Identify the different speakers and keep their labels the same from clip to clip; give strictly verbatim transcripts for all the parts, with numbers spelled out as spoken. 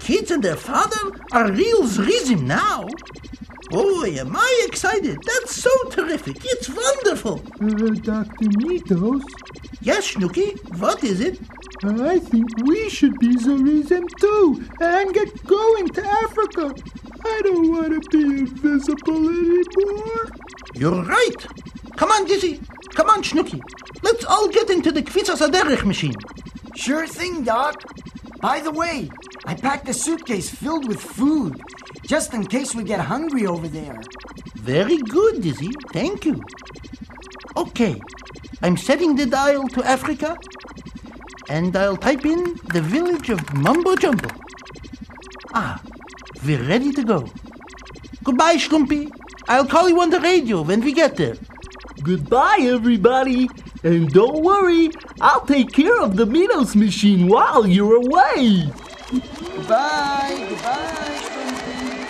Speaker 1: kids and their father are real zrizim now. Boy, am I excited. That's so terrific. It's wonderful.
Speaker 2: Uh, Doctor Mitos?
Speaker 1: Yes, Snooky, what is it?
Speaker 2: I think we should be Zerizim too and get going to Africa. I don't want to be invisible anymore.
Speaker 1: You're right. Come on, Dizzy. Come on, Snooky. Let's all get into the Kvitzas Aderech machine.
Speaker 3: Sure thing, Doc. By the way, I packed a suitcase filled with food, just in case we get hungry over there.
Speaker 1: Very good, Dizzy. Thank you. Okay, I'm setting the dial to Africa, and I'll type in the village of Mumbo Jumbo. Ah, we're ready to go. Goodbye, Schlumpy. I'll call you on the radio when we get there.
Speaker 4: Goodbye, everybody. And don't worry, I'll take care of the Mitos machine while you're away.
Speaker 3: Goodbye, goodbye, Shrimpy.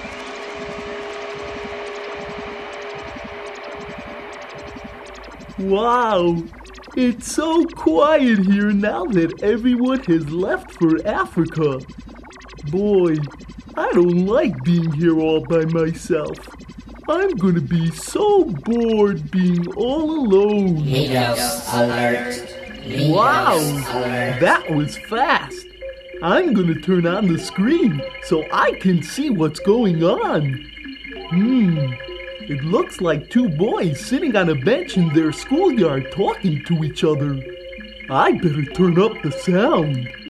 Speaker 4: Wow, it's so quiet here now that everyone has left for Africa. Boy, I don't like being here all by myself. I'm gonna be so bored being all alone.
Speaker 5: Mitos alert. Mitos
Speaker 4: Wow,
Speaker 5: alert.
Speaker 4: that was fast. I'm gonna turn on the screen so I can see what's going on. Hmm, it looks like two boys sitting on a bench in their schoolyard talking to each other. I better turn up the sound.